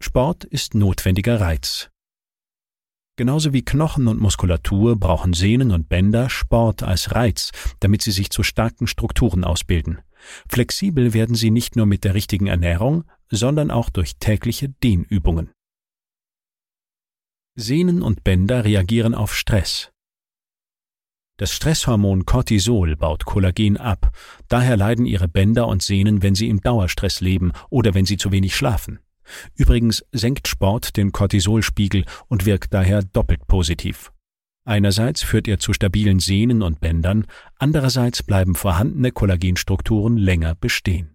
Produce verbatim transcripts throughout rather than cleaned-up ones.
Sport ist notwendiger Reiz. Genauso wie Knochen und Muskulatur brauchen Sehnen und Bänder Sport als Reiz, damit sie sich zu starken Strukturen ausbilden. Flexibel werden sie nicht nur mit der richtigen Ernährung, sondern auch durch tägliche Dehnübungen. Sehnen und Bänder reagieren auf Stress. Das Stresshormon Cortisol baut Kollagen ab, daher leiden ihre Bänder und Sehnen, wenn sie im Dauerstress leben oder wenn sie zu wenig schlafen. Übrigens senkt Sport den Cortisolspiegel und wirkt daher doppelt positiv. Einerseits führt er zu stabilen Sehnen und Bändern, andererseits bleiben vorhandene Kollagenstrukturen länger bestehen.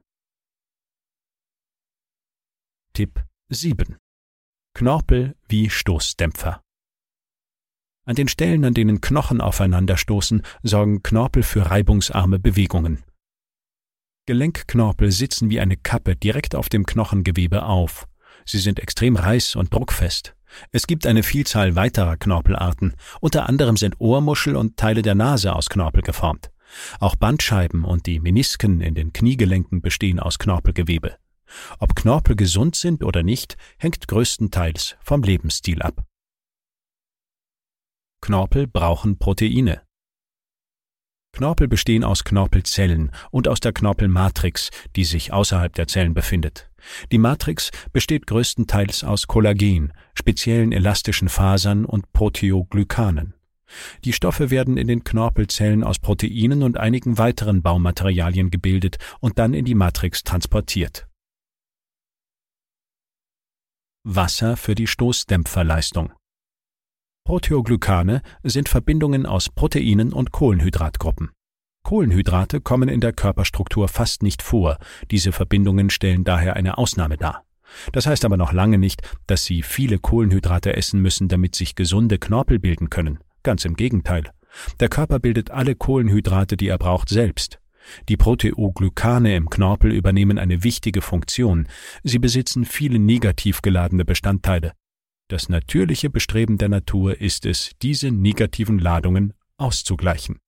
Tipp sieben. Knorpel wie Stoßdämpfer. An den Stellen, an denen Knochen aufeinanderstoßen, sorgen Knorpel für reibungsarme Bewegungen. Gelenkknorpel sitzen wie eine Kappe direkt auf dem Knochengewebe auf. Sie sind extrem reiß- und druckfest. Es gibt eine Vielzahl weiterer Knorpelarten. Unter anderem sind Ohrmuschel und Teile der Nase aus Knorpel geformt. Auch Bandscheiben und die Menisken in den Kniegelenken bestehen aus Knorpelgewebe. Ob Knorpel gesund sind oder nicht, hängt größtenteils vom Lebensstil ab. Knorpel brauchen Proteine. Knorpel bestehen aus Knorpelzellen und aus der Knorpelmatrix, die sich außerhalb der Zellen befindet. Die Matrix besteht größtenteils aus Kollagen, speziellen elastischen Fasern und Proteoglykanen. Die Stoffe werden in den Knorpelzellen aus Proteinen und einigen weiteren Baumaterialien gebildet und dann in die Matrix transportiert. Wasser für die Stoßdämpferleistung. Proteoglykane sind Verbindungen aus Proteinen und Kohlenhydratgruppen. Kohlenhydrate kommen in der Körperstruktur fast nicht vor, diese Verbindungen stellen daher eine Ausnahme dar. Das heißt aber noch lange nicht, dass Sie viele Kohlenhydrate essen müssen, damit sich gesunde Knorpel bilden können. Ganz im Gegenteil. Der Körper bildet alle Kohlenhydrate, die er braucht, selbst. Die Proteoglykane im Knorpel übernehmen eine wichtige Funktion. Sie besitzen viele negativ geladene Bestandteile. Das natürliche Bestreben der Natur ist es, diese negativen Ladungen auszugleichen.